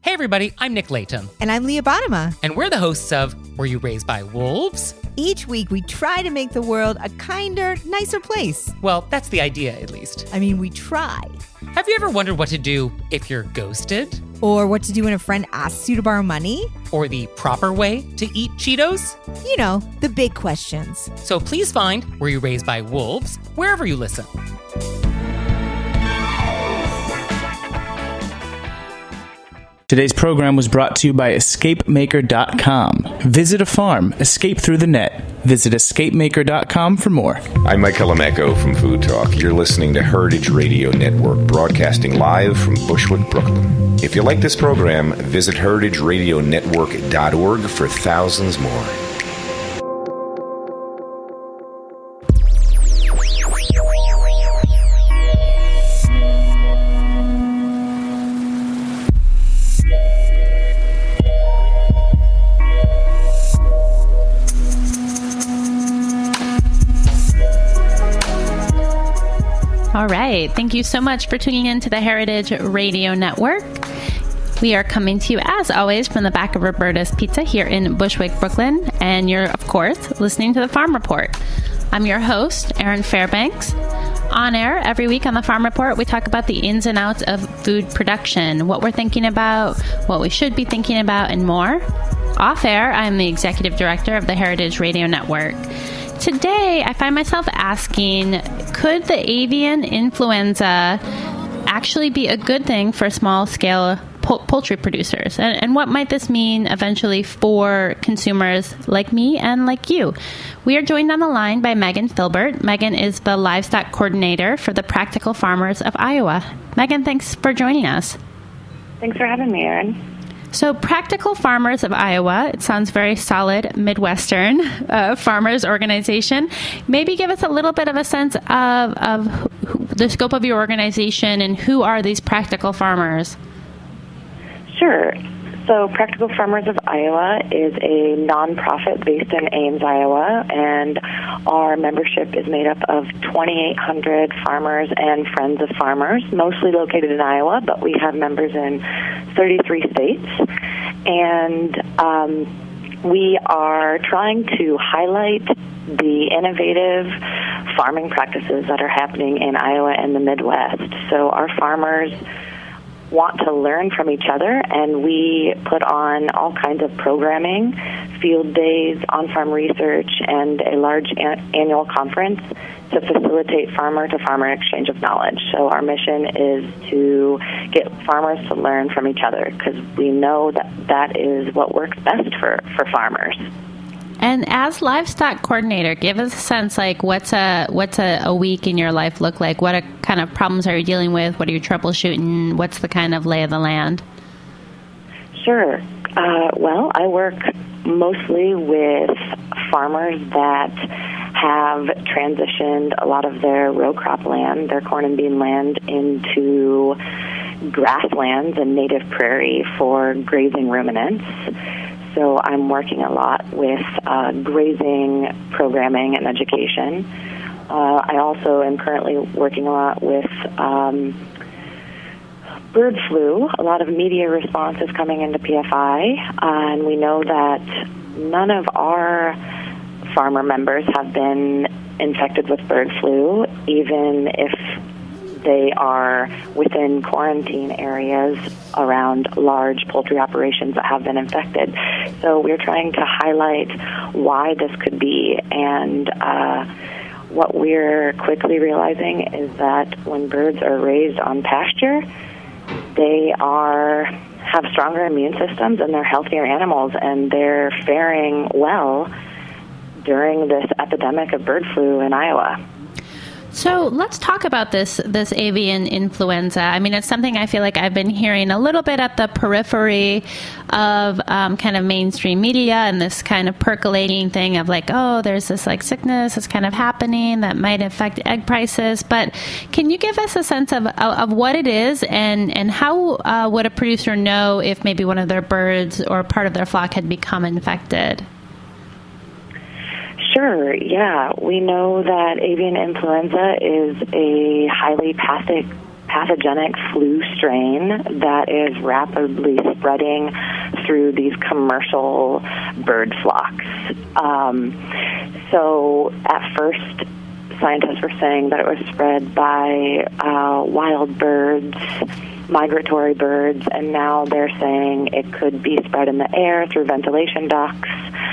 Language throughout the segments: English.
Hey everybody, I'm Nick Layton. And I'm Leah Bottima. And we're the hosts of Were You Raised by Wolves? Each week we try to make the world a kinder, nicer place. Well, that's the idea, at least. I mean, we try. Have you ever wondered what to do if you're ghosted? Or what to do when a friend asks you to borrow money? Or the proper way to eat Cheetos? You know, the big questions. So please find Were You Raised by Wolves wherever you listen. Today's program was brought to you by EscapeMaker.com. Visit a farm, escape through the net. Visit EscapeMaker.com for more. I'm Mike Calamecco from Food Talk. You're listening to Heritage Radio Network, broadcasting live from Bushwick, Brooklyn. If you like this program, visit heritageradionetwork.org for thousands more. All right. Thank you so much for tuning in to the Heritage Radio Network. We are coming to you, as always, from the back of Roberta's Pizza here in Bushwick, Brooklyn. And you're, of course, listening to the Farm Report. I'm your host, Erin Fairbanks. On air every week on the Farm Report, we talk about the ins and outs of food production, what we're thinking about, what we should be thinking about, and more. Off air, I'm the executive director of the Heritage Radio Network. Today, I find myself asking, could the avian influenza actually be a good thing for small-scale poultry producers? And what might this mean eventually for consumers like me and like you? We are joined on the line by Megan Filbert. Megan is the livestock coordinator for the Practical Farmers of Iowa. Megan, thanks for joining us. Thanks for having me, Erin. So Practical Farmers of Iowa, it sounds very solid Midwestern farmers organization. Maybe give us a little bit of a sense of the scope of your organization and who are these practical farmers? Sure. So Practical Farmers of Iowa is a nonprofit based in Ames, Iowa, and our membership is made up of 2,800 farmers and friends of farmers, mostly located in Iowa, but we have members in 33 states. And we are trying to highlight the innovative farming practices that are happening in Iowa and the Midwest. So our farmers want to learn from each other, and we put on all kinds of programming, field days, on-farm research, and a large annual conference to facilitate farmer-to-farmer exchange of knowledge. So our mission is to get farmers to learn from each other, because we know that that is what works best for farmers. And as livestock coordinator, give us a sense, like what's a week in your life look like? What kind of problems are you dealing with? What are you troubleshooting? What's the kind of lay of the land? Sure. Well, I work mostly with farmers that have transitioned a lot of their row crop land, their corn and bean land, into grasslands and native prairie for grazing ruminants. So I'm working a lot with grazing programming and education. I also am currently working a lot with bird flu. A lot of media response is coming into PFI, and we know that none of our farmer members have been infected with bird flu, even if they are within quarantine areas around large poultry operations that have been infected. So we're trying to highlight why this could be, and what we're quickly realizing is that when birds are raised on pasture, they have stronger immune systems and they're healthier animals, and they're faring well during this epidemic of bird flu in Iowa. So let's talk about this avian influenza. I mean, it's something I feel like I've been hearing a little bit at the periphery of kind of mainstream media, and this kind of percolating thing of like, oh, there's this like sickness that's kind of happening that might affect egg prices. But can you give us a sense of what it is, and how would a producer know if maybe one of their birds or part of their flock had become infected? Sure, yeah. We know that avian influenza is a highly pathogenic flu strain that is rapidly spreading through these commercial bird flocks. So at first, scientists were saying that it was spread by wild birds, migratory birds, and now they're saying it could be spread in the air through ventilation ducts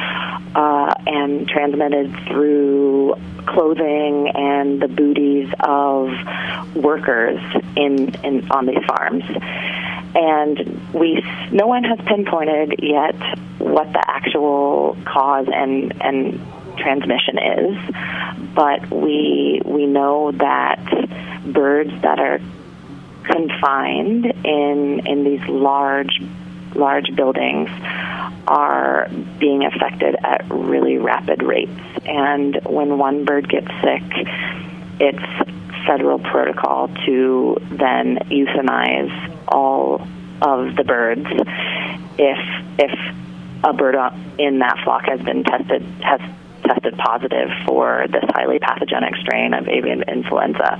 and transmitted through clothing and the booties of workers on these farms. And no one has pinpointed yet what the actual cause and transmission is, but we know that birds that are confined in these large buildings are being affected at really rapid rates. And when one bird gets sick, it's federal protocol to then euthanize all of the birds if a bird in that flock has tested positive for this highly pathogenic strain of avian influenza.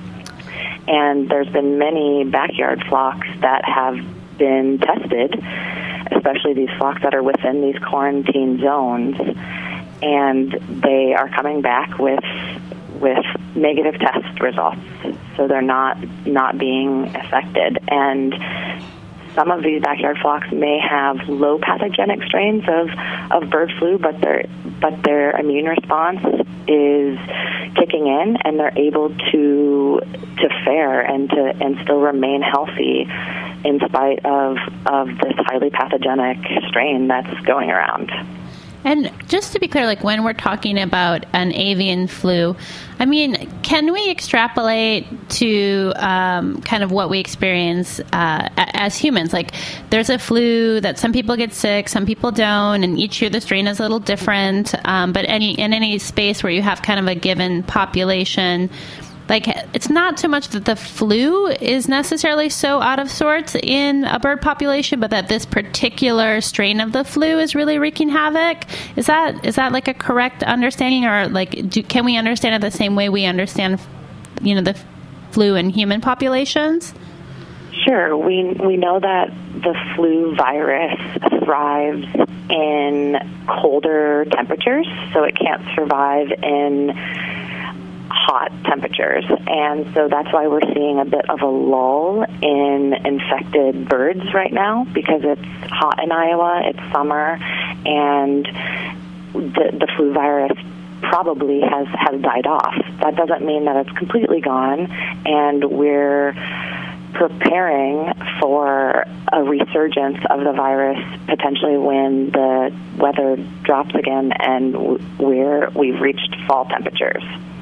And there's been many backyard flocks that have been tested, especially these flocks that are within these quarantine zones, and they are coming back with negative test results. So they're not being affected. And some of these backyard flocks may have low pathogenic strains of bird flu, but their immune response is kicking in, and they're able to fare and still remain healthy in spite of this highly pathogenic strain that's going around. And just to be clear, like when we're talking about an avian flu, I mean, can we extrapolate to kind of what we experience as humans? Like there's a flu that some people get sick, some people don't, and each year the strain is a little different. But in any space where you have kind of a given population, like it's not so much that the flu is necessarily so out of sorts in a bird population, but that this particular strain of the flu is really wreaking havoc. Is that like a correct understanding, or like can we understand it the same way we understand, the flu in human populations? Sure. We know that the flu virus thrives in colder temperatures, so it can't survive in hot temperatures, and so that's why we're seeing a bit of a lull in infected birds right now, because it's hot in Iowa, it's summer, and the flu virus probably has died off. That doesn't mean that it's completely gone, and we're preparing for a resurgence of the virus potentially when the weather drops again and we've reached fall temperatures.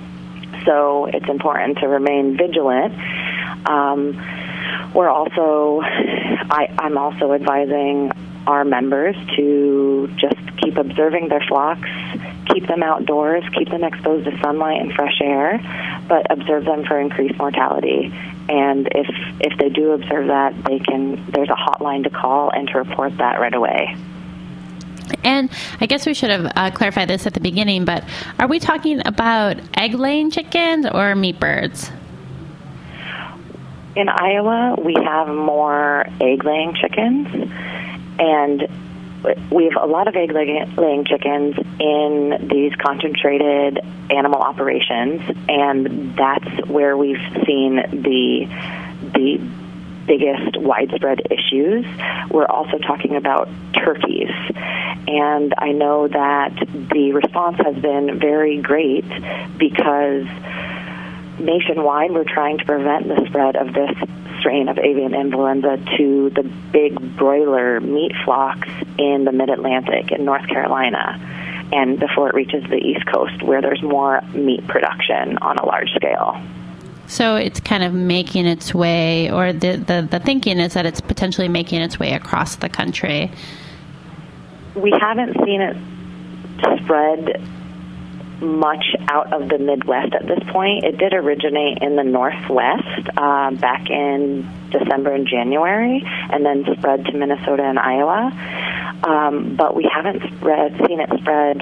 So it's important to remain vigilant. I'm also advising our members to just keep observing their flocks, keep them outdoors, keep them exposed to sunlight and fresh air, but observe them for increased mortality. And if they do observe that, there's a hotline to call and to report that right away. And I guess we should have clarified this at the beginning, but are we talking about egg-laying chickens or meat birds? In Iowa, we have more egg-laying chickens, and we have a lot of egg-laying chickens in these concentrated animal operations, and that's where we've seen the biggest widespread issues. We're also talking about turkeys, and I know that the response has been very great because nationwide we're trying to prevent the spread of this strain of avian influenza to the big broiler meat flocks in the mid-Atlantic in North Carolina, and before it reaches the East Coast where there's more meat production on a large scale. So it's kind of making its way, or the thinking is that it's potentially making its way across the country. We haven't seen it spread much out of the Midwest at this point. It did originate in the Northwest back in December and January, and then spread to Minnesota and Iowa. But we haven't seen it spread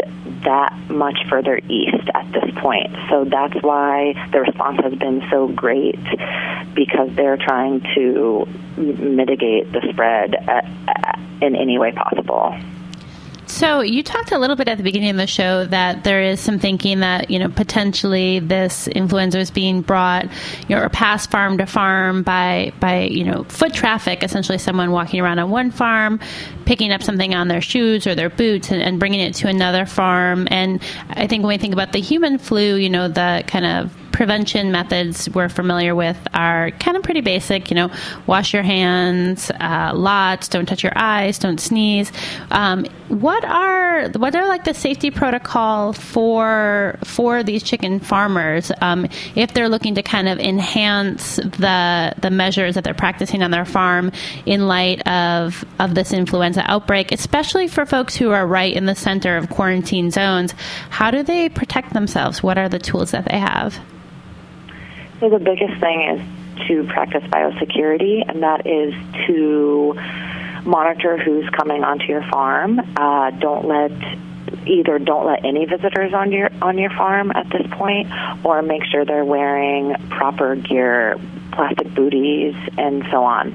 that much further east at this point. So that's why the response has been so great, because they're trying to mitigate the spread in any way possible. So you talked a little bit at the beginning of the show that there is some thinking that, potentially this influenza is being brought, or passed farm to farm by foot traffic, essentially someone walking around on one farm, picking up something on their shoes or their boots and bringing it to another farm. And I think when we think about the human flu, the kind of prevention methods we're familiar with are kind of pretty basic. Wash your hands, lots, don't touch your eyes, don't sneeze. What are like the safety protocol for these chicken farmers if they're looking to kind of enhance the measures that they're practicing on their farm in light of this influenza outbreak, especially for folks who are right in the center of quarantine zones? How do they protect themselves? What are the tools that they have? So the biggest thing is to practice biosecurity, and that is to monitor who's coming onto your farm. Don't let any visitors on your farm at this point, or make sure they're wearing proper gear, plastic booties, and so on.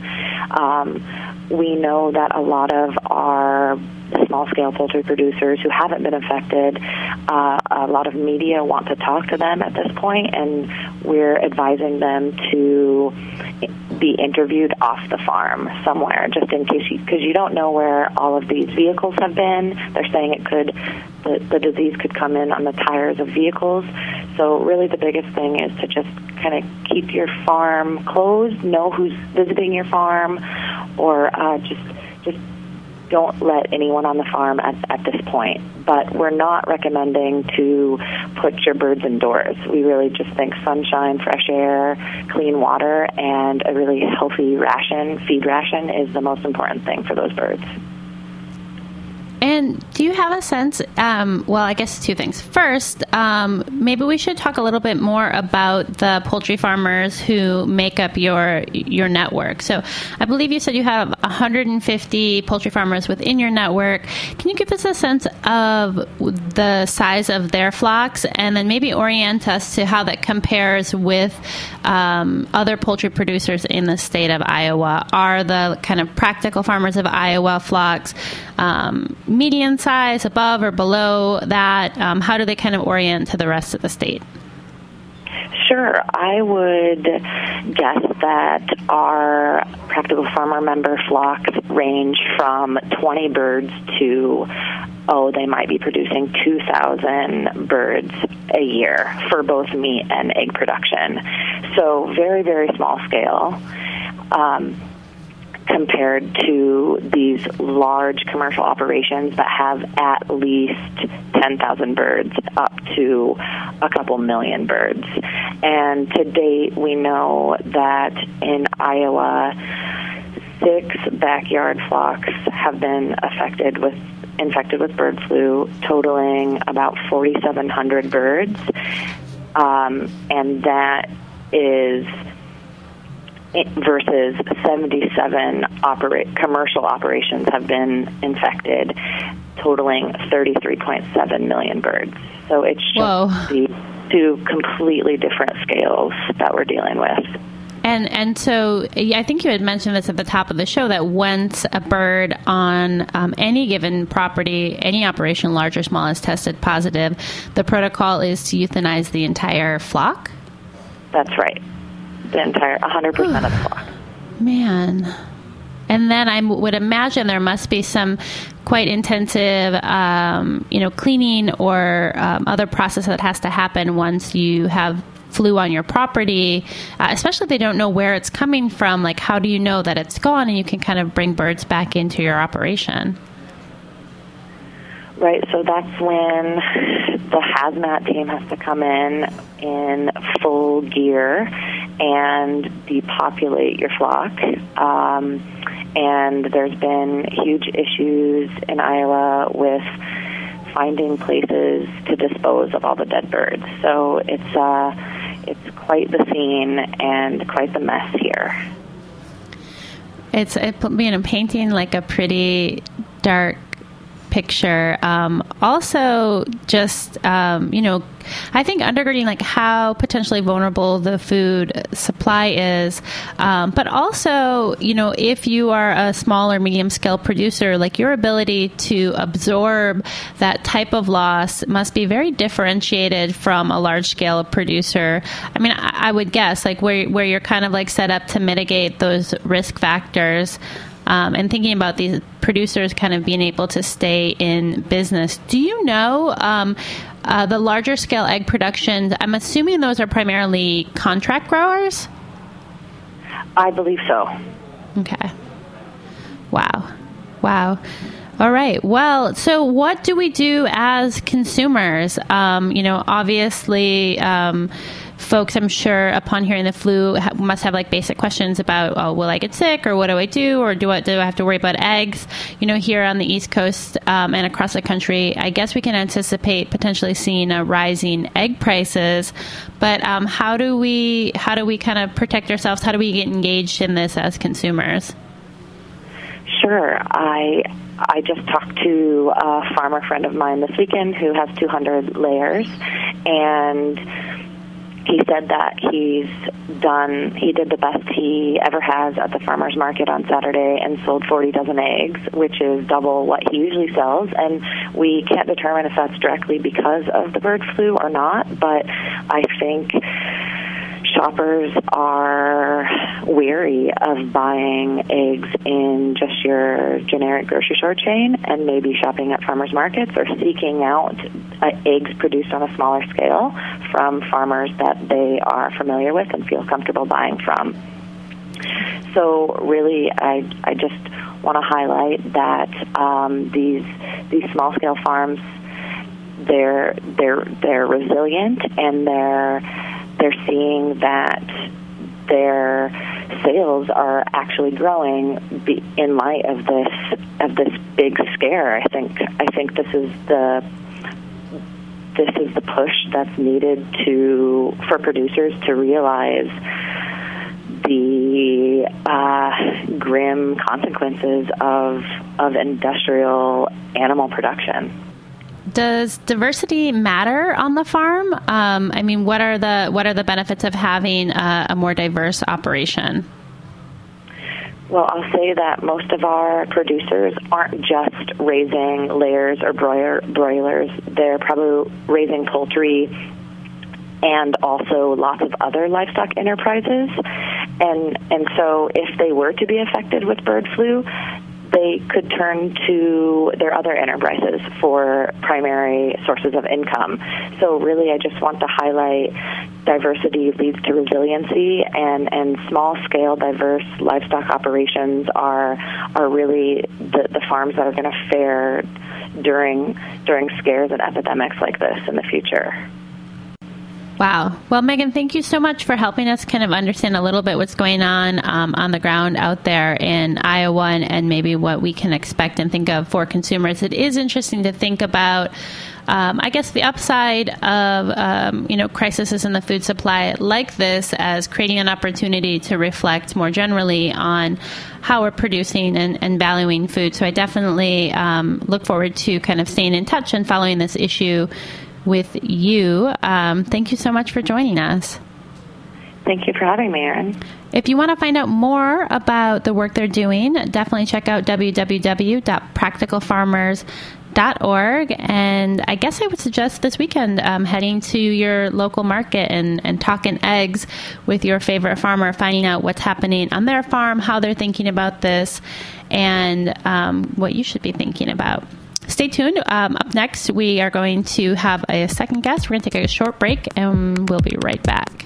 We know that a lot of our small-scale poultry producers who haven't been affected, a lot of media want to talk to them at this point, and we're advising them to be interviewed off the farm somewhere, just in case, because you don't know where all of these vehicles have been. They're saying the disease could come in on the tires of vehicles. So really the biggest thing is to just kind of keep your farm closed, know who's visiting your farm, or just don't let anyone on the farm at this point. But we're not recommending to put your birds indoors. We really just think sunshine, fresh air, clean water, and a really healthy feed ration is the most important thing for those birds. And do you have a sense, I guess two things. First, maybe we should talk a little bit more about the poultry farmers who make up your network. So I believe you said you have 150 poultry farmers within your network. Can you give us a sense of the size of their flocks, and then maybe orient us to how that compares with other poultry producers in the state of Iowa? Are the kind of practical farmers of Iowa flocks median size, above or below that? How do they kind of orient to the rest of the state? Sure. I would guess that our practical farmer member flocks range from 20 birds to, they might be producing 2,000 birds a year for both meat and egg production. So very, very small scale. Compared to these large commercial operations that have at least 10,000 birds up to a couple million birds. And to date, we know that in Iowa, 6 backyard flocks have been infected with bird flu, totaling about 4,700 birds. And that is versus 77 commercial operations have been infected, totaling 33.7 million birds. So it's just the two completely different scales that we're dealing with. And so I think you had mentioned this at the top of the show, that once a bird on any given property, any operation, large or small, is tested positive, the protocol is to euthanize the entire flock? That's right. The entire 100% of the flock. Man. And then I would imagine there must be some quite intensive, cleaning or other process that has to happen once you have flu on your property, especially if they don't know where it's coming from. Like, how do you know that it's gone and you can kind of bring birds back into your operation? Right, so that's when the hazmat team has to come in full gear and depopulate your flock. And there's been huge issues in Iowa with finding places to dispose of all the dead birds. So it's quite the scene and quite the mess here. It put me in a painting like a pretty dark picture. Also, just, I think undergirding like how potentially vulnerable the food supply is. But also, if you are a small or medium scale producer, like your ability to absorb that type of loss must be very differentiated from a large scale producer. I mean, I would guess like where you're kind of like set up to mitigate those risk factors. And thinking about these producers kind of being able to stay in business. Do you know the larger scale egg production? I'm assuming those are primarily contract growers? I believe so. Okay. Wow. All right. Well, so what do we do as consumers? Obviously, folks, I'm sure, upon hearing the flu, must have like basic questions about, will I get sick, or what do I do, or do I have to worry about eggs? Here on the East Coast and across the country, I guess we can anticipate potentially seeing a rising egg prices. But how do we kind of protect ourselves? How do we get engaged in this as consumers? Sure. I just talked to a farmer friend of mine this weekend who has 200 layers, and he said that he did the best he ever has at the farmer's market on Saturday and sold 40 dozen eggs, which is double what he usually sells. And we can't determine if that's directly because of the bird flu or not, but I think shoppers are wary of buying eggs in just your generic grocery store chain and maybe shopping at farmers markets or seeking out eggs produced on a smaller scale from farmers that they are familiar with and feel comfortable buying from. So really, I just want to highlight that these small scale farms, they're resilient, and they're seeing that their sales are actually growing in light of this big scare. I think this is the push that's needed for producers to realize the grim consequences of industrial animal production. Does diversity matter on the farm? I mean, what are the benefits of having a more diverse operation? Well, I'll say that most of our producers aren't just raising layers or broilers. They're probably raising poultry and also lots of other livestock enterprises. And so if they were to be affected with bird flu, they could turn to their other enterprises for primary sources of income. So really, I just want to highlight diversity leads to resiliency, and small-scale, diverse livestock operations are really the farms that are going to fare during scares and epidemics like this in the future. Wow. Well, Megan, thank you so much for helping us kind of understand a little bit what's going on the ground out there in Iowa, and maybe what we can expect and think of for consumers. It is interesting to think about, I guess, the upside of, crises in the food supply like this as creating an opportunity to reflect more generally on how we're producing and valuing food. So I definitely look forward to kind of staying in touch and following this issue with you. Thank you so much for joining us. Thank you for having me, Erin. If you want to find out more about the work they're doing, definitely check out www.practicalfarmers.org. And I guess I would suggest this weekend heading to your local market and talking eggs with your favorite farmer, finding out what's happening on their farm, how they're thinking about this, and what you should be thinking about. Stay tuned. Up next, we are going to have a second guest. We're going to take a short break, and we'll be right back.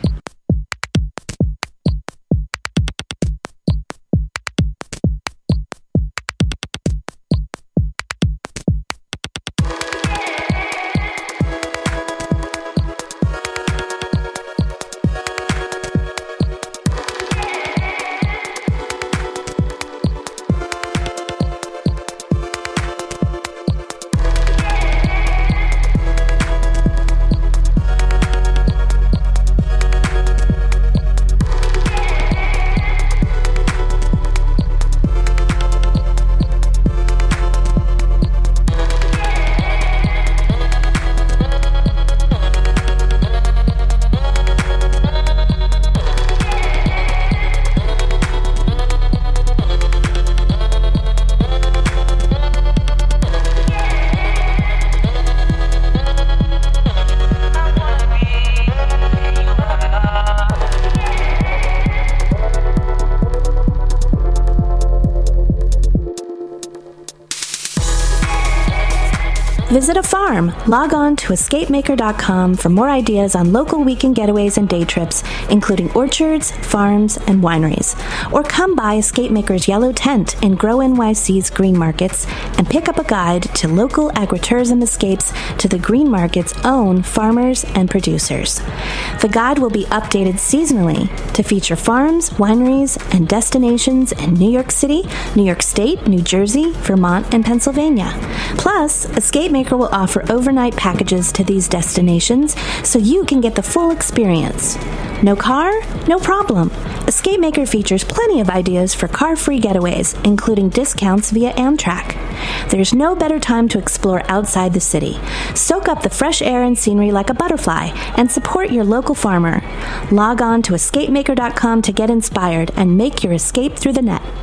Visit a farm. Log on to escapemaker.com for more ideas on local weekend getaways and day trips, including orchards, farms, and wineries. Or come by Escape Maker's Yellow Tent in Grow NYC's Green Markets and pick up a guide to local agritourism escapes to the Green Market's own farmers and producers. The guide will be updated seasonally to feature farms, wineries, and destinations in New York City, New York State, New Jersey, Vermont, and Pennsylvania. Plus, Escape Maker will offer overnight packages to these destinations so you can get the full experience. No car? No problem. Escape Maker features plenty of ideas for car-free getaways, including discounts via Amtrak. There's no better time to explore outside the city. Soak up the fresh air and scenery like a butterfly and support your local farmer. Log on to escapemaker.com to get inspired and make your escape through the net.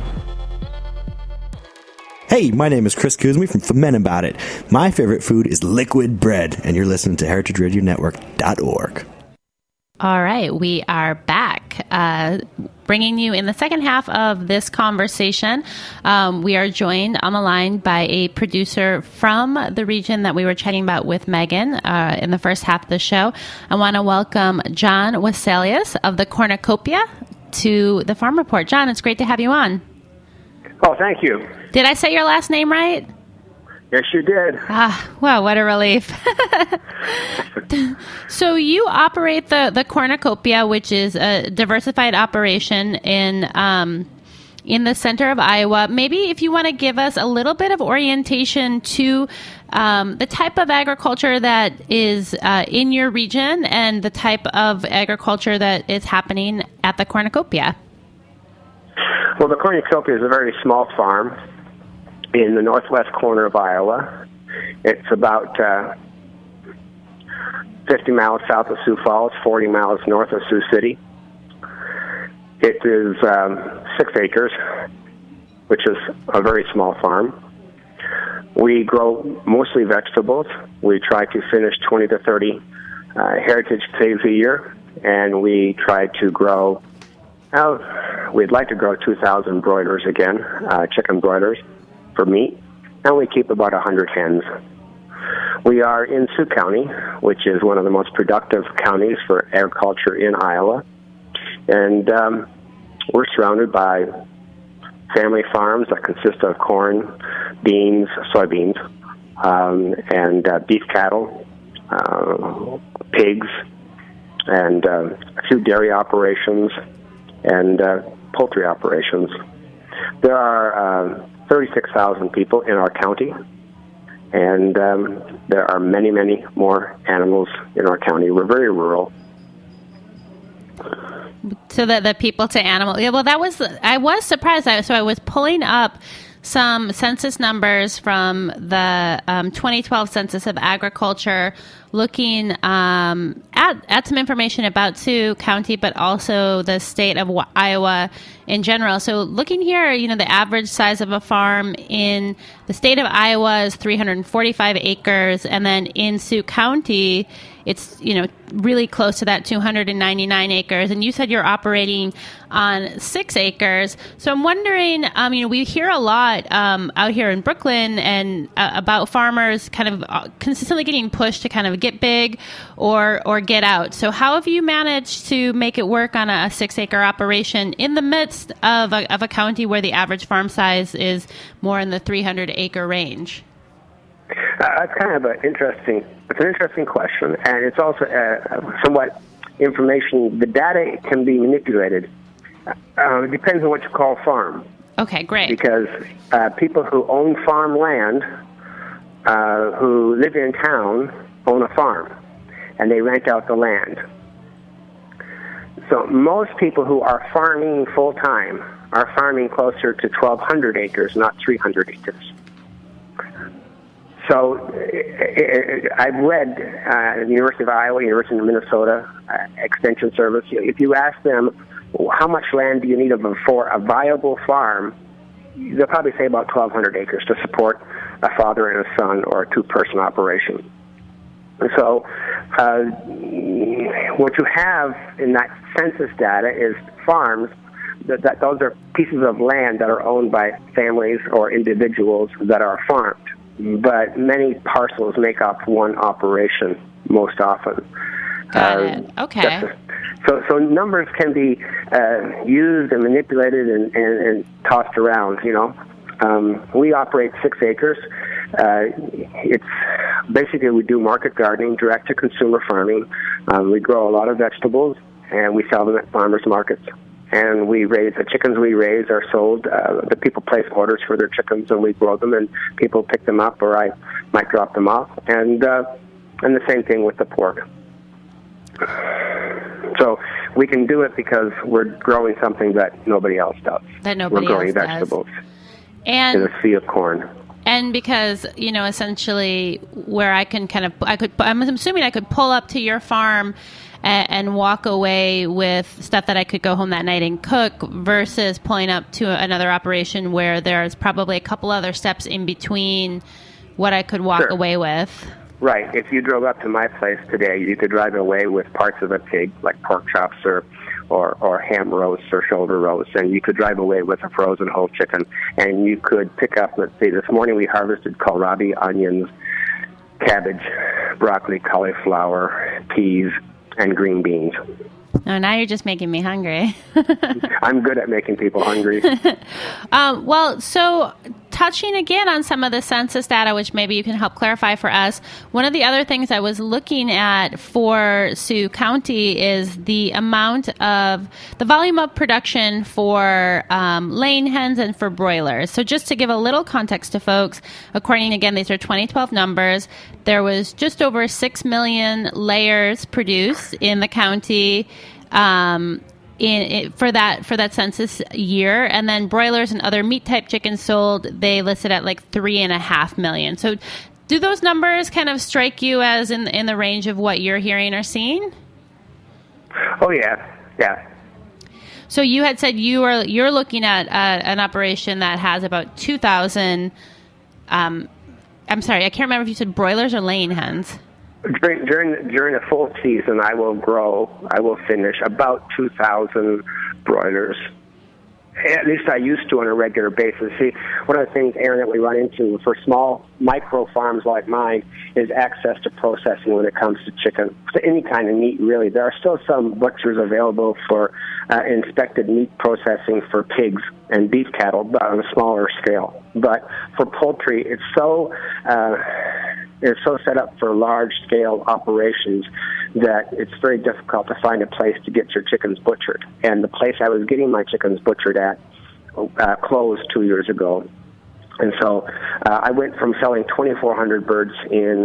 Hey, my name is Chris Kuzmi from Femen About It. My favorite food is liquid bread, and you're listening to heritageradionetwork.org. All right, we are back, bringing you in the second half of this conversation. We are joined on the line by a producer from the region that we were chatting about with Megan in the first half of the show. I want to welcome John Wesselius of the Cornucopia to the Farm Report. John, it's great to have you on. Oh, thank you. Did I say your last name right? Yes, you did. Wow, what a relief. So you operate the Cornucopia, which is a diversified operation in the center of Iowa. Maybe if you want to give us a little bit of orientation to the type of agriculture that is in your region and the type of agriculture that is happening at the Cornucopia. Well, the Cornucopia is a very small farm in the northwest corner of Iowa. It's about 50 miles south of Sioux Falls, 40 miles north of Sioux City. It is 6 acres, which is a very small farm. We grow mostly vegetables. We try to finish 20 to 30 heritage pigs a year, and we try to grow, we'd like to grow 2,000 broilers again, chicken broilers for meat, and we keep about 100 hens. We are in Sioux County, which is one of the most productive counties for agriculture in Iowa, and we're surrounded by family farms that consist of corn, beans, soybeans, and beef cattle, pigs, and a few dairy operations, and poultry operations. There are 36,000 people in our county, and there are many, many more animals in our county. We're very rural. So the people to animal. Yeah, well, I was surprised. So I was pulling up some census numbers from the 2012 Census of Agriculture, looking at some information about Sioux County, but also the state of Iowa in general. So looking here, the average size of a farm in the state of Iowa is 345 acres, and then in Sioux County, it's really close to that 299 acres. And you said you're operating on 6 acres. So I'm wondering, we hear a lot out here in Brooklyn and about farmers kind of consistently getting pushed to kind of get big or get out. So how have you managed to make it work on a 6-acre operation in the midst of a county where the average farm size is more in the 300-acre range? That's kind of an interesting question, and it's also somewhat information. The data can be manipulated. It depends on what you call farm. Okay, great. Because people who own farmland, who live in town, own a farm, and they rent out the land. So most people who are farming full-time are farming closer to 1,200 acres, not 300 acres. So I've read the University of Iowa, University of Minnesota, Extension Service. If you ask them, how much land do you need for a viable farm, they'll probably say about 1,200 acres to support a father and a son or a 2-person operation. So what you have in that census data is farms, that those are pieces of land that are owned by families or individuals that are farmed. but many parcels make up one operation most often. Got it. Okay. So numbers can be used and manipulated and tossed around, you know. We operate 6 acres. It's basically we do market gardening, direct-to-consumer farming. We grow a lot of vegetables, and we sell them at farmers markets. And we raise the chickens we raise are sold. The people place orders for their chickens, and we grow them, and people pick them up, or I might drop them off. And the same thing with the pork. So we can do it because we're growing something that nobody else does. That nobody else does. We're growing vegetables in a sea of corn. And because, you know, essentially where I can I'm assuming I could pull up to your farm and walk away with stuff that I could go home that night and cook versus pulling up to another operation where there's probably a couple other steps in between what I could walk away with. Right. If you drove up to my place today, you could drive away with parts of a pig, like pork chops or ham roasts or shoulder roasts, and you could drive away with a frozen whole chicken. And you could pick up, let's see, this morning we harvested kohlrabi, onions, cabbage, broccoli, cauliflower, peas, and green beans. Oh, now you're just making me hungry. I'm good at making people hungry. Well, so touching again on some of the census data, which maybe you can help clarify for us, one of the other things I was looking at for Sioux County is the volume of production for laying hens and for broilers. So just to give a little context to folks, according, again, these are 2012 numbers, there was just over 6 million layers produced in the county for that census year, and then broilers and other meat type chickens sold, they listed at like 3.5 million. So do those numbers kind of strike you as in the range of what you're hearing or seeing? Oh yeah. So you had said you're looking at an operation that has about 2,000. I'm sorry, I can't remember if you said broilers or laying hens. During a full season, I will finish about 2,000 broilers. At least I used to on a regular basis. See, one of the things, Aaron, that we run into for small micro farms like mine is access to processing when it comes to chicken. So any kind of meat, really. There are still some butchers available for inspected meat processing for pigs and beef cattle, but on a smaller scale. But for poultry, it's so set up for large-scale operations that it's very difficult to find a place to get your chickens butchered. And the place I was getting my chickens butchered at closed 2 years ago. And so I went from selling 2,400 birds in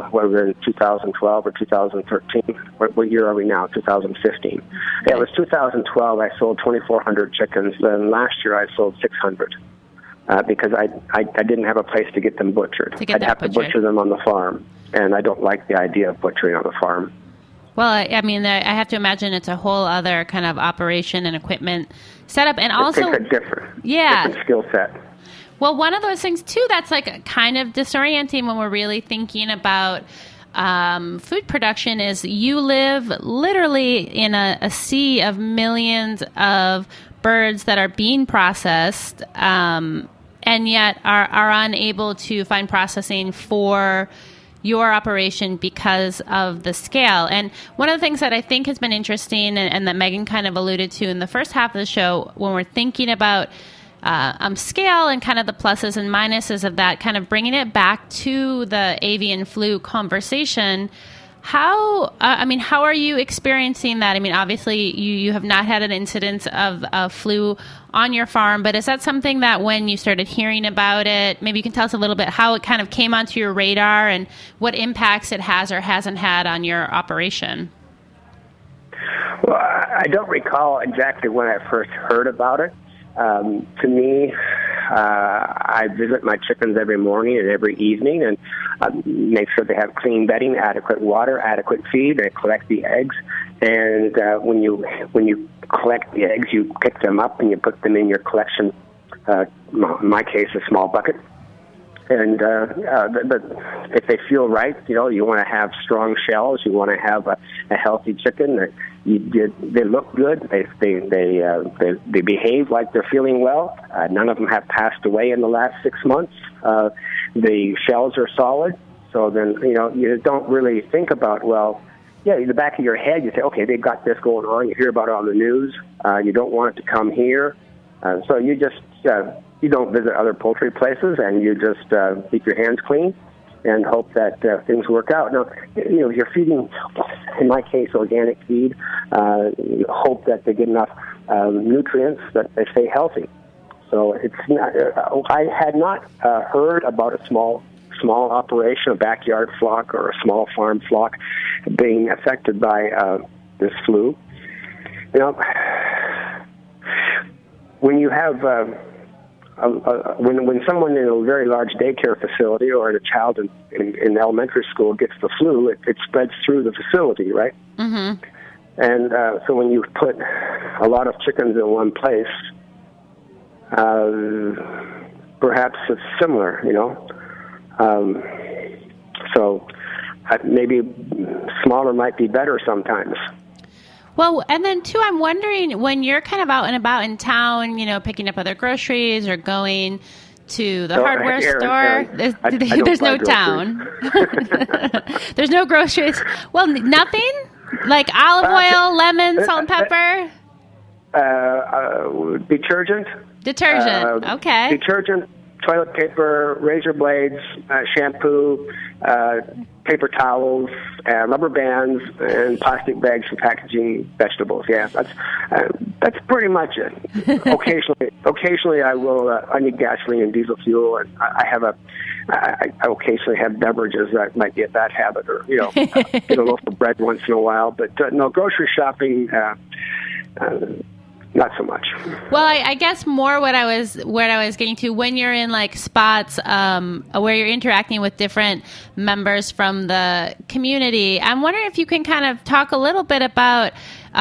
2012 or 2013. What year are we now? 2015. Yeah, it was 2012. I sold 2,400 chickens. Then last year I sold 600. Because I didn't have a place to get them butchered. I'd have to butcher them on the farm, and I don't like the idea of butchering on the farm. Well, I mean, I have to imagine it's a whole other kind of operation and equipment setup, and also it's a different skill set. Well, one of those things too that's like kind of disorienting when we're really thinking about food production is you live literally in a sea of millions of birds that are being processed, and yet are unable to find processing for your operation because of the scale. And one of the things that I think has been interesting and that Megan kind of alluded to in the first half of the show, when we're thinking about scale and kind of the pluses and minuses of that, kind of bringing it back to the avian flu conversation, how are you experiencing that? I mean, obviously you have not had an incidence of flu on your farm, but is that something that when you started hearing about it, maybe you can tell us a little bit how it kind of came onto your radar and what impacts it has or hasn't had on your operation? Well, I don't recall exactly when I first heard about it. To me, I visit my chickens every morning and every evening and make sure they have clean bedding, adequate water, adequate feed. I collect the eggs, and when you collect the eggs, you pick them up and you put them in your collection. In my case, a small bucket. And but if they feel right, you want to have strong shells. You want to have a healthy chicken. They look good. They behave like they're feeling well. None of them have passed away in the last 6 months. The shells are solid. So then, you don't really think about, in the back of your head, you say, okay, they've got this going on. You hear about it on the news. You don't want it to come here. So you just, you don't visit other poultry places, and you just keep your hands clean and hope that things work out. Now, you're feeding, in my case, organic feed. You hope that they get enough nutrients that they stay healthy. So it's not, I had not heard about a small operation, a backyard flock or a small farm flock being affected by this flu. When you have when someone in a very large daycare facility or a child in elementary school gets the flu, it spreads through the facility, right? Mm-hmm. And so when you put a lot of chickens in one place, perhaps it's similar, so maybe smaller might be better sometimes. Well, and then, too, I'm wondering, when you're kind of out and about in town, picking up other groceries or going to the hardware store, there's no town. There's no groceries. Well, nothing? Like olive oil, lemon, salt and pepper? Detergent. Okay. Detergent, toilet paper, razor blades, shampoo, paper towels, rubber bands, and plastic bags for packaging vegetables. Yeah, that's pretty much it. Occasionally I will. I need gasoline and diesel fuel, and I occasionally have beverages that might be a bad habit, or get a loaf of bread once in a while. But no, grocery shopping. Not so much. Well, I guess more what I was getting to, when you're in like spots where you're interacting with different members from the community, I'm wondering if you can kind of talk a little bit about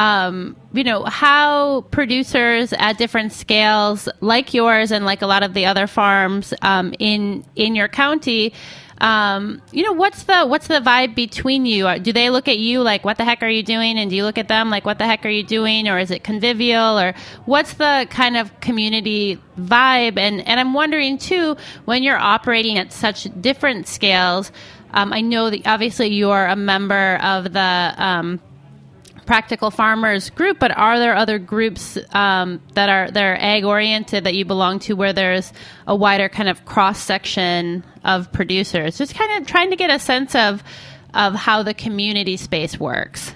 how producers at different scales, like yours and like a lot of the other farms in your county, what's the vibe between you? Do they look at you like, what the heck are you doing? And do you look at them like, what the heck are you doing? Or is it convivial? Or what's the kind of community vibe? And I'm wondering, too, when you're operating at such different scales, I know that obviously you're a member of the Practical Farmers group, but are there other groups that are ag oriented that you belong to, where there's a wider kind of cross section of producers? Just kind of trying to get a sense of how the community space works.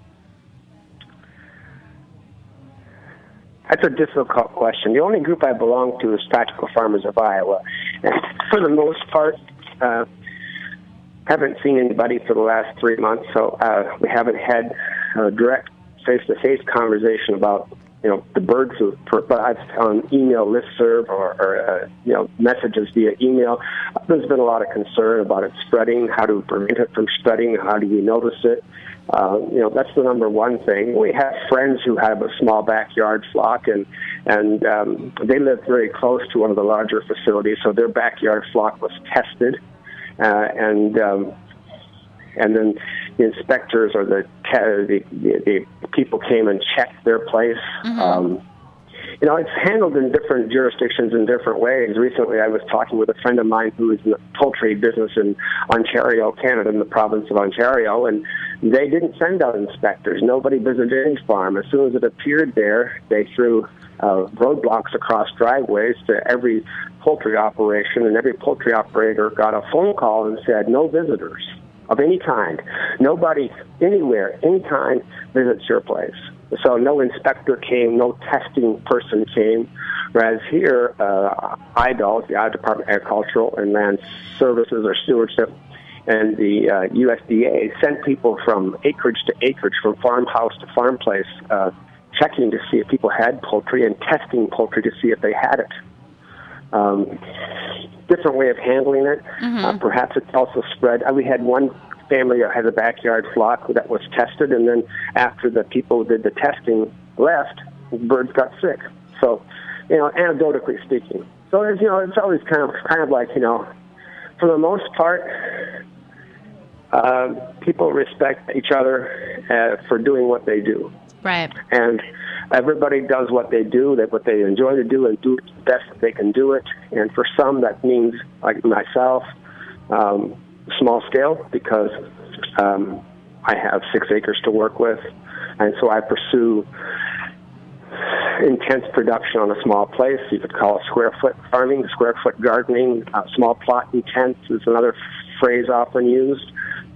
That's a difficult question. The only group I belong to is Practical Farmers of Iowa, and for the most part, haven't seen anybody for the last 3 months, so we haven't had a direct face-to-face conversation about the bird flu, but I've on email listserv or messages via email. There's been a lot of concern about it spreading. How to prevent it from spreading? How do you notice it? That's the number one thing. We have friends who have a small backyard flock, and they live very close to one of the larger facilities, so their backyard flock was tested, and then the inspectors or the people came and checked their place. Mm-hmm. It's handled in different jurisdictions in different ways. Recently, I was talking with a friend of mine who is in the poultry business in Ontario, Canada, in the province of Ontario, and they didn't send out inspectors. Nobody visited any farm. As soon as it appeared there, they threw roadblocks across driveways to every poultry operation, and every poultry operator got a phone call and said, no visitors of any kind. Nobody, anywhere, anytime visits your place. So no inspector came, no testing person came, whereas here, IDAL, the Iowa Department of Agricultural and Land Services or Stewardship, and the USDA sent people from acreage to acreage, from farmhouse to farm place, checking to see if people had poultry and testing poultry to see if they had it. Different way of handling it. Mm-hmm. Perhaps it's also spread. We had one family that has a backyard flock that was tested, and then after the people who did the testing left, birds got sick. So, anecdotally speaking. So it's always kind of like, for the most part, people respect each other for doing what they do. Right. And everybody does what they do, what they enjoy to do, and do it the best that they can do it. And for some, that means, like myself, small scale, because I have 6 acres to work with, and so I pursue intense production on a small place. You could call it square foot farming, square foot gardening. Small plot intense is another phrase often used.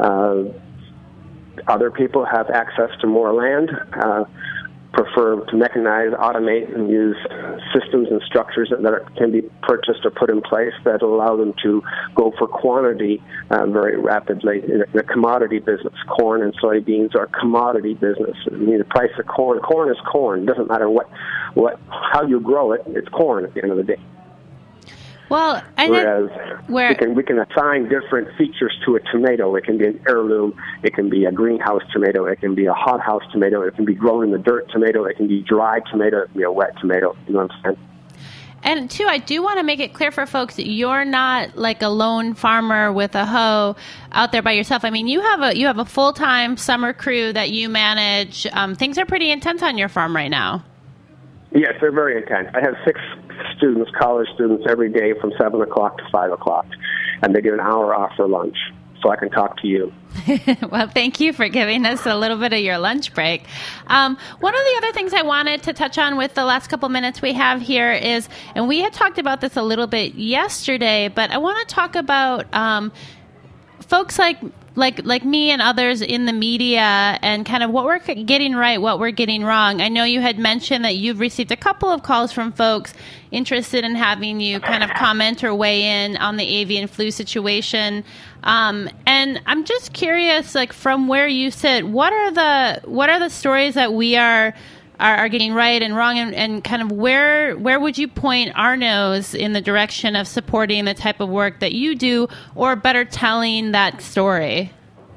Other people have access to more land, prefer to mechanize, automate, and use systems and structures that can be purchased or put in place that allow them to go for quantity very rapidly. In the commodity business, corn and soybeans are commodity business. I mean, the price of corn is corn. It doesn't matter how you grow it, it's corn at the end of the day. Well, we can assign different features to a tomato. It can be an heirloom. It can be a greenhouse tomato. It can be a hothouse tomato. It can be grown in the dirt tomato. It can be dried tomato. It can be a wet tomato. You know what I'm saying? And, too, I do want to make it clear for folks that you're not like a lone farmer with a hoe out there by yourself. I mean, you have a full-time summer crew that you manage. Things are pretty intense on your farm right now. Yes, they're very intense. I have 6 students, college students, every day from 7 o'clock to 5 o'clock, and they get an hour off for lunch, so I can talk to you. Well, thank you for giving us a little bit of your lunch break. One of the other things I wanted to touch on with the last couple minutes we have here is, and we had talked about this a little bit yesterday, but I want to talk about folks like me and others in the media and kind of what we're getting right, what we're getting wrong. I know you had mentioned that you've received a couple of calls from folks interested in having you kind of comment or weigh in on the avian flu situation. And I'm just curious, like, from where you sit, what are the stories that we are getting right and wrong, and kind of where would you point our nose in the direction of supporting the type of work that you do, or better telling that story?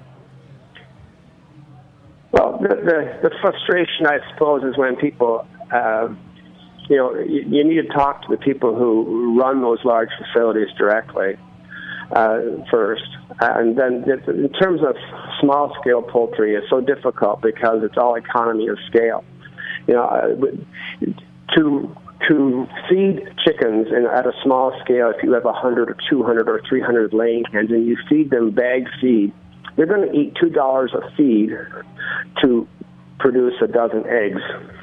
Well, the frustration, I suppose, is when people, you need to talk to the people who run those large facilities directly first. And then in terms of small-scale poultry, it's so difficult because it's all economy of scale. You know, to feed chickens at a small scale, if you have 100 or 200 or 300 laying hens and you feed them bagged feed, they're going to eat $2 of feed to produce a dozen eggs.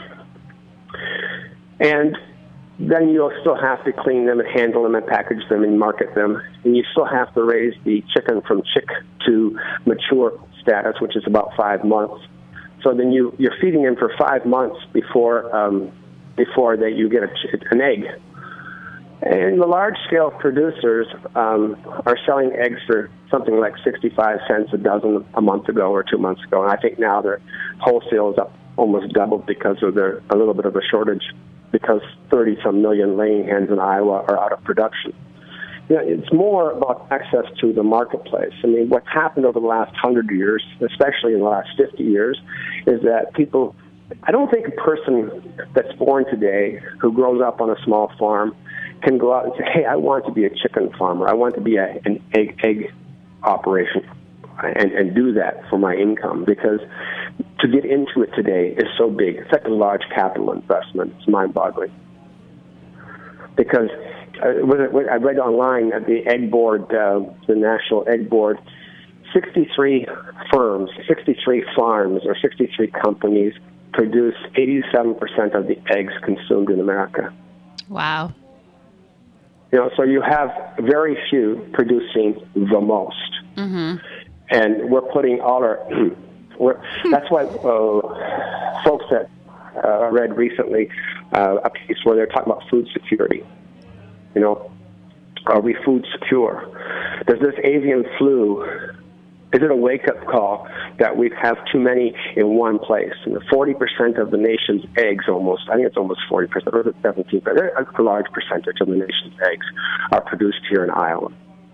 And then you'll still have to clean them and handle them and package them and market them. And you still have to raise the chicken from chick to mature status, which is about 5 months. So then you're feeding them for 5 months before you get an egg. And the large-scale producers are selling eggs for something like 65 cents a dozen a month ago or 2 months ago. And I think now their wholesale is up almost doubled because of a little bit of a shortage, because 30-some million laying hens in Iowa are out of production. You know, it's more about access to the marketplace. I mean, what's happened over the last 100 years, especially in the last 50 years, is that people, I don't think a person that's born today who grows up on a small farm can go out and say, hey, I want to be a chicken farmer. I want to be an egg operation and do that for my income, because to get into it today is so big. It's like a large capital investment. It's mind-boggling. Because I read online at the Egg Board, the National Egg Board, 63 firms, 63 farms, or 63 companies produce 87% of the eggs consumed in America. Wow. You know, so you have very few producing the most. Mm-hmm. And we're putting all our... that's why folks that read recently a piece where they're talking about food security. You know, are we food secure? Does this avian flu, is it a wake-up call that we have too many in one place? And 40% of the nation's eggs, almost, I think it's almost 40%, or 17%, but a large percentage of the nation's eggs are produced here in Iowa.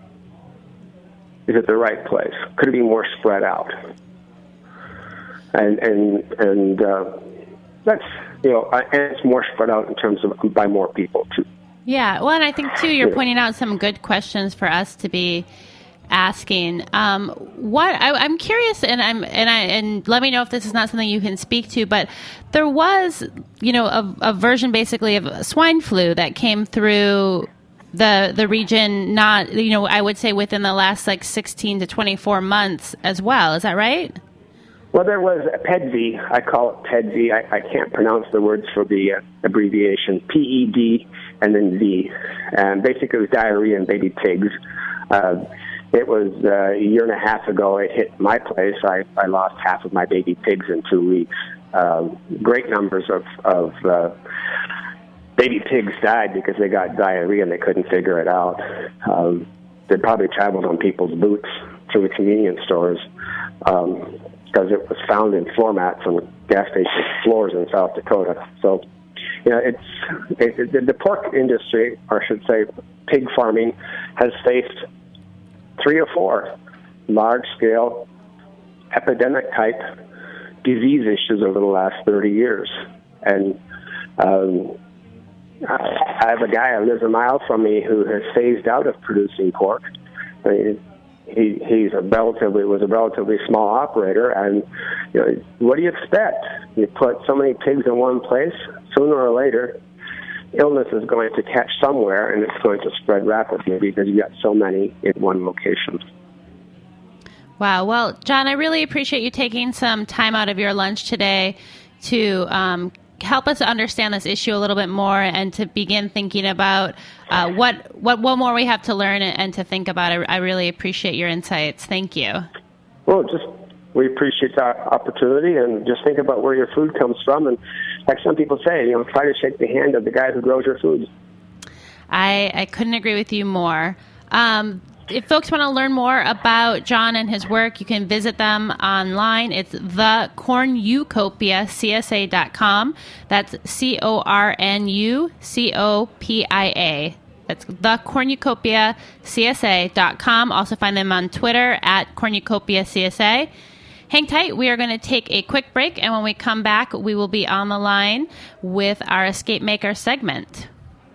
Is it the right place? Could it be more spread out? And that's, you know, and it's more spread out in terms of by more people too. Yeah, well, and I think too, you're pointing out some good questions for us to be asking, I'm curious, and let me know if this is not something you can speak to, but there was, a version basically of swine flu that came through the region, not, I would say within the last 16 to 24 months as well. Is that right? Well, there was a PEDV. I call it PEDV. I can't pronounce the words for the abbreviation, PED and then V. And basically it was diarrhea in baby pigs. It was a year and a half ago. It hit my place. I lost half of my baby pigs in 2 weeks. Great numbers of baby pigs died because they got diarrhea and they couldn't figure it out. They probably traveled on people's boots to the convenience stores because it was found in floor mats on gas station floors in South Dakota. So, the pork industry, or I should say pig farming, has faced 3 or 4 large-scale epidemic-type disease issues over the last 30 years. And I have a guy who lives a mile from me who has phased out of producing pork. I mean, he was a relatively small operator, and what do you expect? You put so many pigs in one place, sooner or later, illness is going to catch somewhere, and it's going to spread rapidly because you got so many in one location. Wow. Well, John, I really appreciate you taking some time out of your lunch today to help us understand this issue a little bit more and to begin thinking about what more we have to learn and to think about. I really appreciate your insights. Thank you. Well, we appreciate the opportunity, and just think about where your food comes from. And like some people say, try to shake the hand of the guy who grows your food. I couldn't agree with you more. If folks want to learn more about John and his work, you can visit them online. It's thecornucopia.csa.com. That's CORNUCOPIA. That's thecornucopia.csa.com. Also find them on Twitter at cornucopiacsa. Hang tight. We are going to take a quick break, and when we come back, we will be on the line with our Escape Maker segment.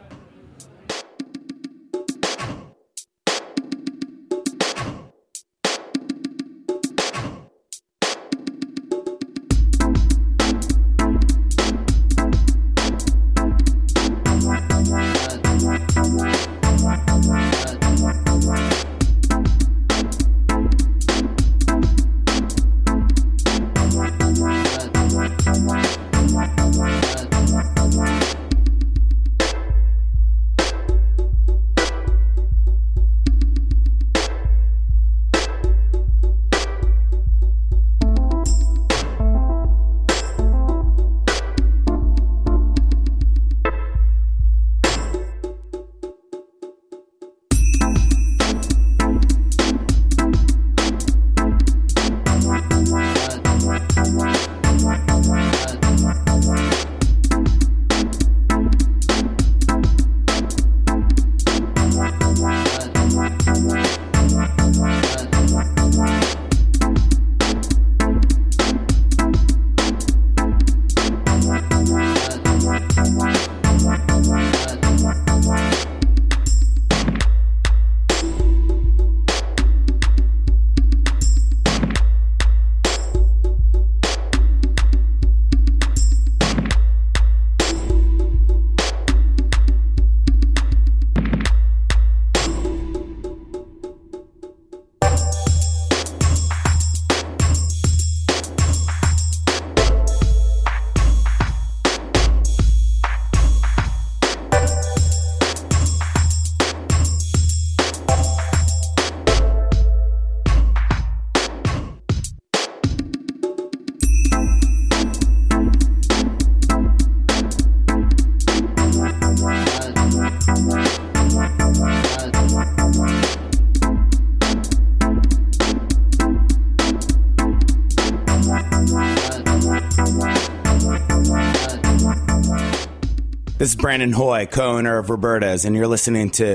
This is Brandon Hoy, co-owner of Roberta's, and you're listening to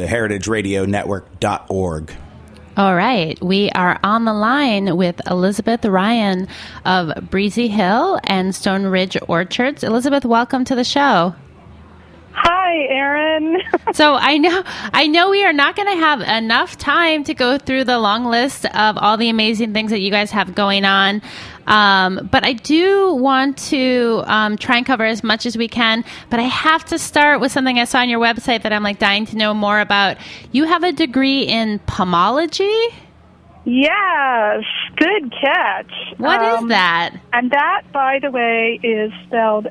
heritageradionetwork.org. All right. We are on the line with Elizabeth Ryan of Breezy Hill and Stone Ridge Orchards. Elizabeth, welcome to the show. Hi. Erin. So I know we are not going to have enough time to go through the long list of all the amazing things that you guys have going on. But I do want to try and cover as much as we can. But I have to start with something I saw on your website that I'm like dying to know more about. You have a degree in pomology? Yes, good catch. What is that? And that, by the way, is spelled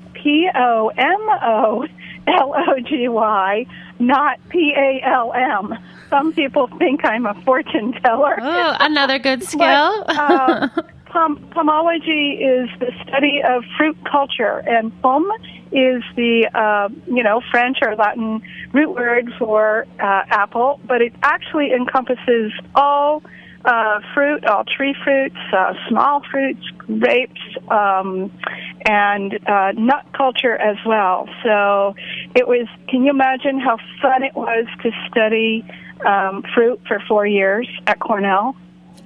Pomology, not PALM. Some people think I'm a fortune teller. Oh, another good skill. But, pomology is the study of fruit culture, and pom is the French or Latin root word for apple, but it actually encompasses all fruit, all tree fruits, small fruits, grapes, and nut culture as well. So it was, can you imagine how fun it was to study fruit for 4 years at Cornell?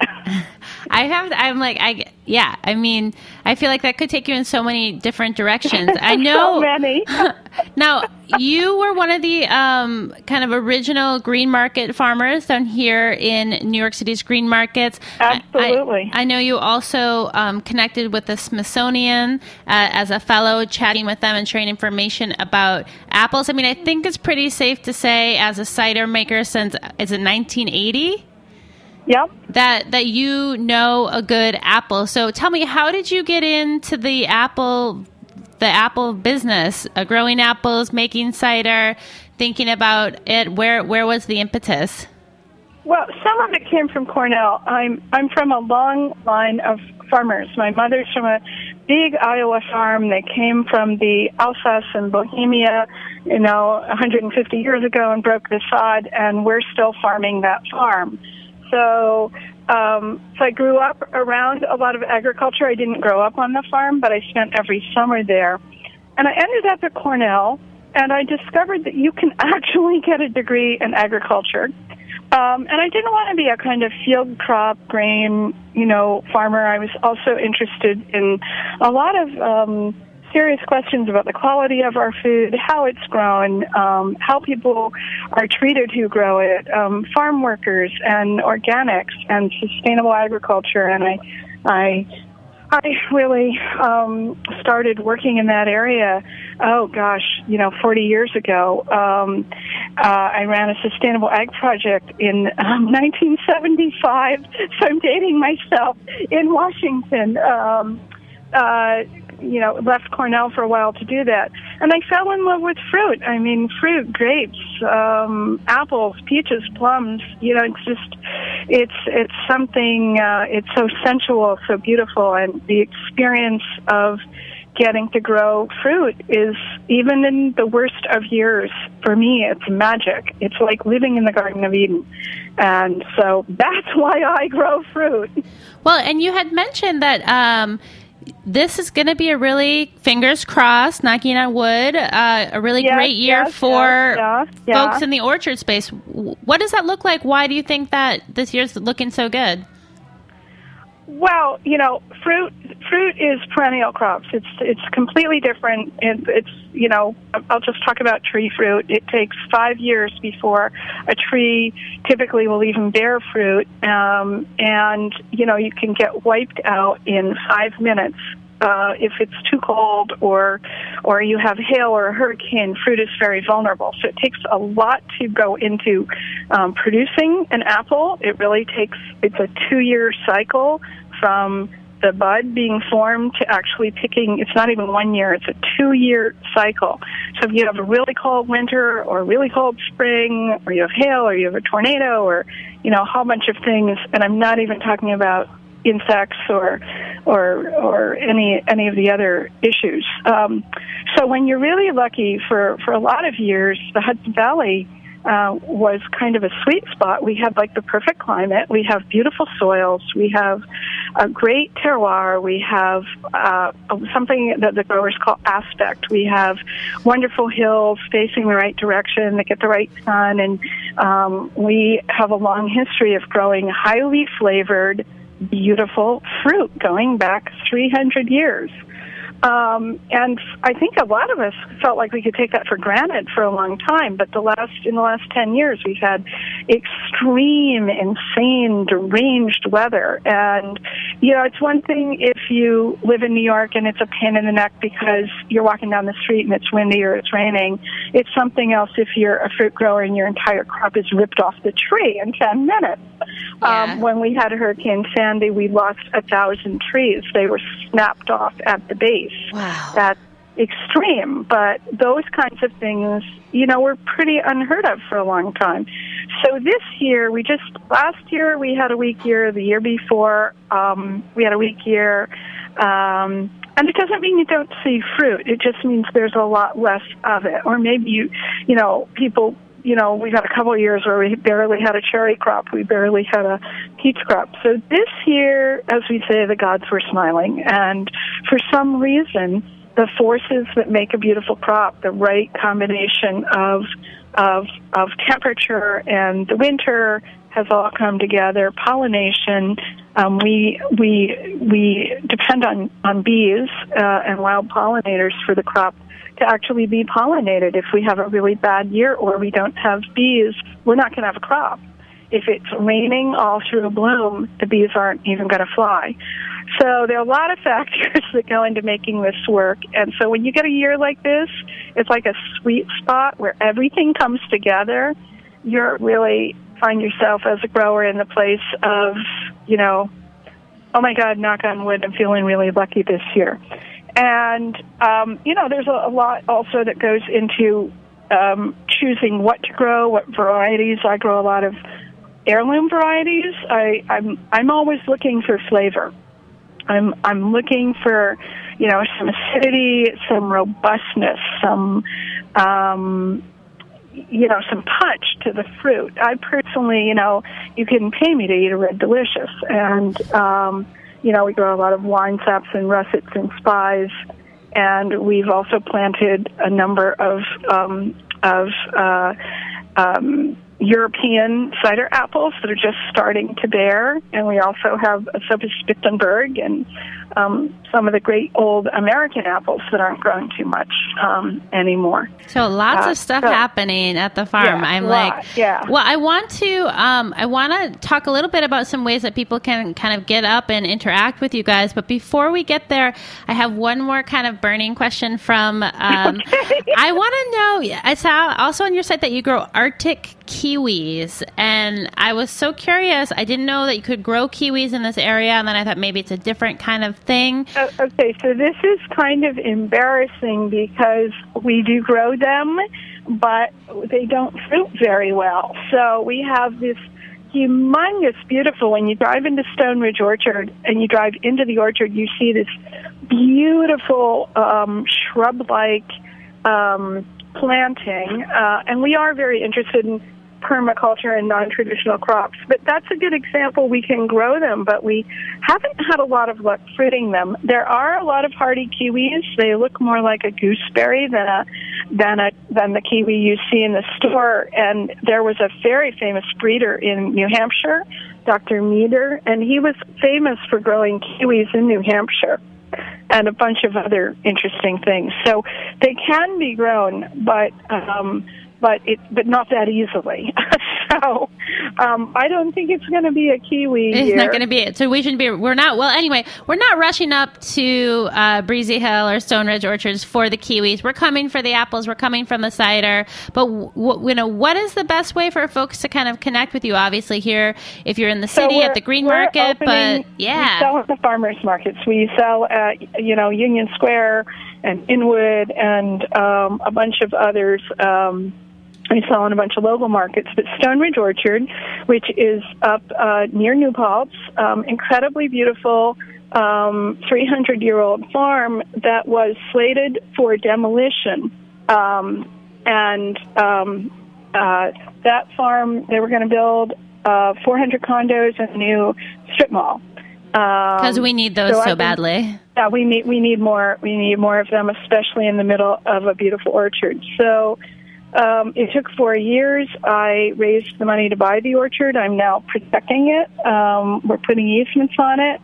I mean, I feel like that could take you in so many different directions. I know. So many. Now, you were one of the kind of original green market farmers down here in New York City's green markets. Absolutely. I know you also connected with the Smithsonian as a fellow, chatting with them and sharing information about apples. I mean, I think it's pretty safe to say, as a cider maker since, is it 1980? Yep. That you know a good apple. So tell me, how did you get into the apple business? Growing apples, making cider, thinking about it. Where was the impetus? Well, some of it came from Cornell. I'm from a long line of farmers. My mother's from a big Iowa farm. They came from the Alsace and Bohemia, 150 years ago, and broke the sod, and we're still farming that farm. So I grew up around a lot of agriculture. I didn't grow up on the farm, but I spent every summer there. And I ended up at Cornell, and I discovered that you can actually get a degree in agriculture. And I didn't want to be a kind of field crop grain, farmer. I was also interested in a lot of serious questions about the quality of our food, how it's grown, how people are treated who grow it, farm workers and organics and sustainable agriculture. And I really started working in that area, 40 years ago. I ran a sustainable ag project in 1975, so I'm dating myself, in Washington. Left Cornell for a while to do that. And I fell in love with fruit. I mean, fruit, grapes, apples, peaches, plums. It's something, it's so sensual, so beautiful. And the experience of getting to grow fruit is, even in the worst of years, for me, it's magic. It's like living in the Garden of Eden. And so that's why I grow fruit. Well, and you had mentioned that this is going to be a really, fingers crossed, knocking on wood, a really great year for folks in the orchard space. What does that look like? Why do you think that this year's looking so good? Well, fruit is perennial crops. It's completely different. It's I'll just talk about tree fruit. It takes 5 years before a tree typically will even bear fruit, and you can get wiped out in 5 minutes. If it's too cold or you have hail or a hurricane, fruit is very vulnerable. So it takes a lot to go into producing an apple. It's a 2-year cycle from the bud being formed to actually picking. It's not even 1 year, it's a 2-year cycle. So if you have a really cold winter or a really cold spring, or you have hail or you have a tornado or, a whole bunch of things, and I'm not even talking about insects or any of the other issues. So when you're really lucky, for a lot of years, the Hudson Valley was kind of a sweet spot. We have the perfect climate. We have beautiful soils. We have a great terroir. We have something that the growers call aspect. We have wonderful hills facing the right direction that get the right sun, and we have a long history of growing highly flavored, beautiful fruit going back 300 years. And I think a lot of us felt like we could take that for granted for a long time. But in the last 10 years, we've had extreme, insane, deranged weather. And, it's one thing if you live in New York and it's a pain in the neck because you're walking down the street and it's windy or it's raining. It's something else if you're a fruit grower and your entire crop is ripped off the tree in 10 minutes. Yeah. When we had Hurricane Sandy, we lost 1,000 trees. They were snapped off at the base. Wow. That's extreme, but those kinds of things, were pretty unheard of for a long time. So this year, last year we had a weak year, the year before we had a weak year, and it doesn't mean you don't see fruit. It just means there's a lot less of it. Or maybe people, we've had a couple of years where we barely had a cherry crop. We barely had a peach crop. So this year, as we say, the gods were smiling. And for some reason, the forces that make a beautiful crop, the right combination of temperature and the winter has all come together. Pollination, we depend on bees and wild pollinators for the crop to actually be pollinated. If we have a really bad year or we don't have bees, we're not going to have a crop. If it's raining all through bloom, the bees aren't even going to fly. So there are a lot of factors that go into making this work. And so when you get a year like this, it's like a sweet spot where everything comes together. You really find yourself as a grower in the place of, oh my God, knock on wood, I'm feeling really lucky this year. And, there's a lot also that goes into choosing what to grow, what varieties. I grow a lot of heirloom varieties. I'm always looking for flavor. I'm looking for, some acidity, some robustness, some punch to the fruit. I personally, you can pay me to eat a Red Delicious. And, we grow a lot of wine saps and russets and spies. And we've also planted a number of European cider apples that are just starting to bear, and we also have a Spitzenberg and some of the great old American apples that aren't growing too much anymore. So lots of stuff happening at the farm. Yeah, Well, I want to talk a little bit about some ways that people can kind of get up and interact with you guys. But before we get there, I have one more kind of burning question from. I want to know. I saw also on your site that you grow Arctic kiwis, and I was so curious. I didn't know that you could grow kiwis in this area, and then I thought maybe it's a different kind of thing. Okay, so this is kind of embarrassing because we do grow them, but they don't fruit very well. So we have this humongous, beautiful, when you drive into Stone Ridge Orchard and you drive into the orchard, you see this beautiful shrub-like planting, and we are very interested in permaculture and non-traditional crops. But that's a good example. We can grow them, but we haven't had a lot of luck fruiting them. There are a lot of hardy kiwis. They look more like a gooseberry than the kiwi you see in the store. And there was a very famous breeder in New Hampshire, Dr. Meader, and he was famous for growing kiwis in New Hampshire and a bunch of other interesting things. So they can be grown, but not that easily. So I don't think it's going to be a kiwi It's year. not going to be it. So we shouldn't be. We're not. Well, anyway, we're not rushing up to Breezy Hill or Stone Ridge Orchards for the kiwis. We're coming for the apples. We're coming from the cider. But what is the best way for folks to kind of connect with you? Obviously, here if you're in the city at the Green Market, but yeah, we sell at the farmers markets. We sell at Union Square and Inwood and a bunch of others. We sell in a bunch of local markets, but Stone Ridge Orchard, which is up near New Paltz, incredibly beautiful 300-year-old farm that was slated for demolition. And that farm, they were going to build 400 condos and a new strip mall. Because we need those so badly. Yeah, we need more. We need more of them, especially in the middle of a beautiful orchard. So. It took 4 years. I raised the money to buy the orchard. I'm now protecting it. We're putting easements on it.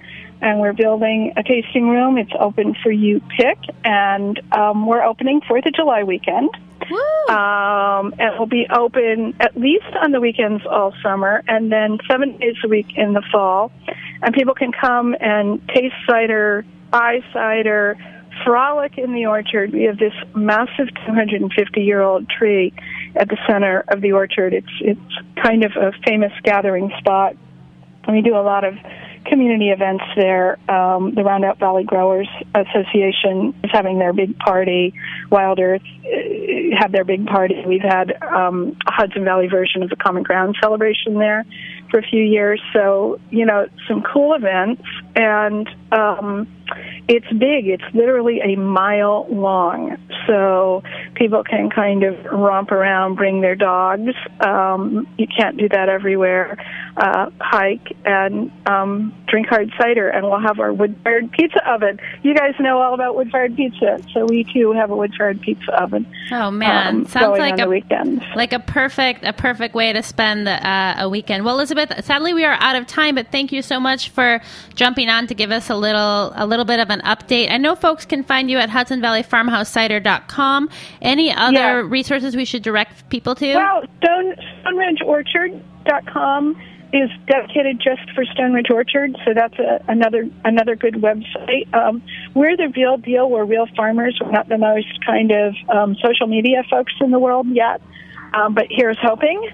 and we're building a tasting room. It's open for you pick, and we're opening 4th of July weekend. And we'll be open at least on the weekends all summer, and then 7 days a week in the fall. And people can come and taste cider, buy cider, frolic in the orchard. We have this massive 250-year-old tree at the center of the orchard. It's kind of a famous gathering spot. And we do a lot of community events there. The Roundout Valley Growers Association is having their big party. Wild Earth have their big party. We've had a Hudson Valley version of the Common Ground celebration there for a few years. So, some cool events. And it's big. It's literally a mile long. So people can kind of romp around, bring their dogs. You can't do that everywhere. Hike and drink hard cider, and we'll have our wood-fired pizza oven. You guys know all about wood-fired pizza, so we too have a wood-fired pizza oven. Oh man, sounds like a weekend, like a perfect way to spend a weekend. Well, Elizabeth, sadly we are out of time, but thank you so much for jumping on to give us a little bit of an update. I know folks can find you at HudsonValleyFarmhouseCider.com. Any other resources we should direct people to? Well, StoneRidgeOrchard.com is dedicated just for Stone Ridge Orchard, so that's another good website. We're the real deal. We're real farmers. We're not the most kind of social media folks in the world yet, but here's hoping.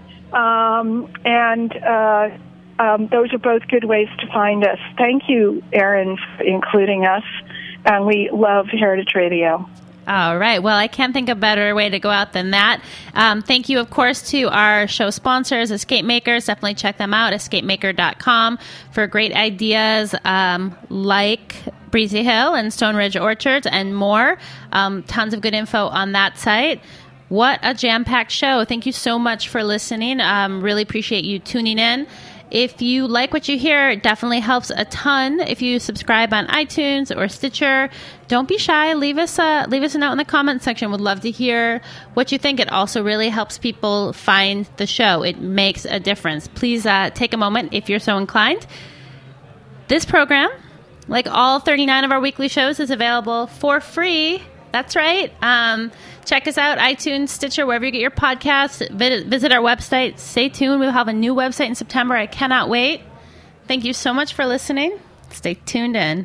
Those are both good ways to find us. Thank you, Erin, for including us, and we love Heritage Radio. All right. Well, I can't think of a better way to go out than that. Thank you, of course, to our show sponsors, Escape Makers. Definitely check them out, escapemaker.com, for great ideas like Breezy Hill and Stone Ridge Orchards and more. Tons of good info on that site. What a jam-packed show. Thank you so much for listening. Really appreciate you tuning in. If you like what you hear, it definitely helps a ton if you subscribe on iTunes or Stitcher. Don't be shy. Leave us a note in the comment section. We'd love to hear what you think. It also really helps people find the show. It makes a difference. Please take a moment if you're so inclined. This program, like all 39 of our weekly shows, is available for free. That's right. Check us out, iTunes, Stitcher, wherever you get your podcasts. Visit our website. Stay tuned. We'll have a new website in September. I cannot wait. Thank you so much for listening. Stay tuned in.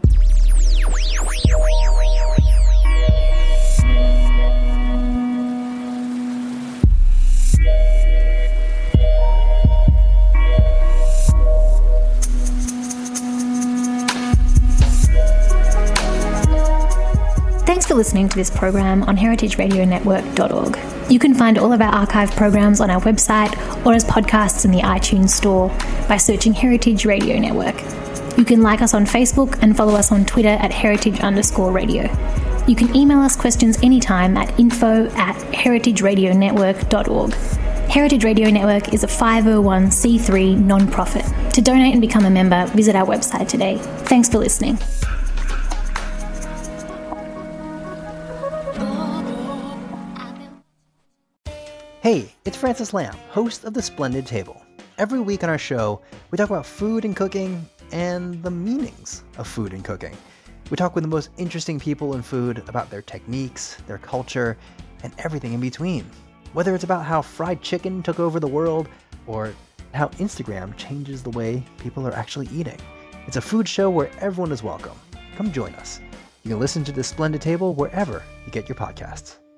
Thanks for listening to this program on heritageradionetwork.org. You can find all of our archive programs on our website or as podcasts in the iTunes store by searching Heritage Radio Network. You can like us on Facebook and follow us on Twitter at heritage_radio. You can email us questions anytime at info@heritageradionetwork.org. Heritage Radio Network is a 501c3 non-profit. To donate and become a member, visit our website today. Thanks for listening. Hey, it's Francis Lamb, host of The Splendid Table. Every week on our show, we talk about food and cooking and the meanings of food and cooking. We talk with the most interesting people in food about their techniques, their culture, and everything in between. Whether it's about how fried chicken took over the world or how Instagram changes the way people are actually eating. It's a food show where everyone is welcome. Come join us. You can listen to The Splendid Table wherever you get your podcasts.